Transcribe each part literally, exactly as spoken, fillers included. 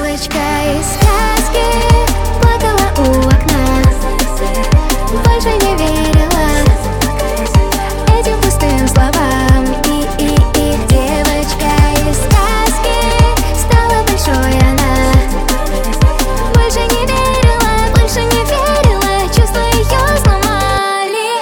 Девочка из сказки плакала у окна, больше не верила этим пустым словам. И, и, и девочка из сказки стала большой она. Больше не верила, больше не верила, чувства ее сломали.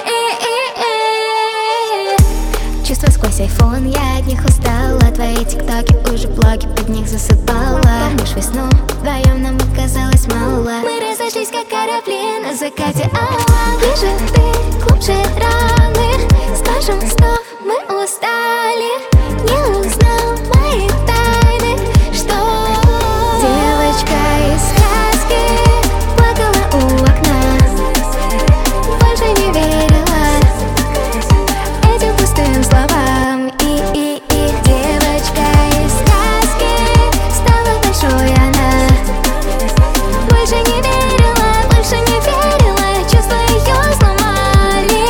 Чувства сквозь айфон, я от них устала. Твои тиктоки уже блоги, под них засыпала. Помнишь весну, вдвоем нам оказалось мало. Мы разошлись как корабли на закате алла. Ближе ты, глубже раны, скажем стоп, мы устали. Не узнал мои тайны, что девочка из сказки плакала у окна, больше не верила этим пустым словам. И, и, и девочка из сказки стала большой она. Больше не верила, больше не верила, чувства ее сломали.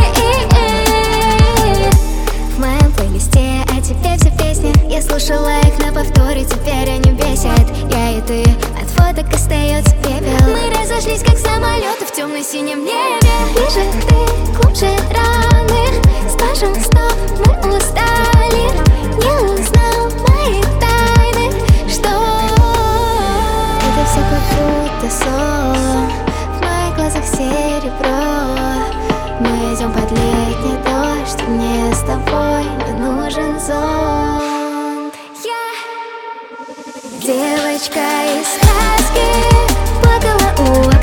В моем плейлисте о тебе все песни, я слушала их на повторе, теперь они бесят. Я и ты, от фоток остается пепел. Мы разошлись как самолеты в темно-синем небе. Ближе ты, глубже раны, скажем стоп, мы устали. Не узнал мои тайны, что это все как будто сон. В моих глазах серебро. Мы идем под летний дождь, мне с тобой не нужен зонт. Я девочка из сказки плакала у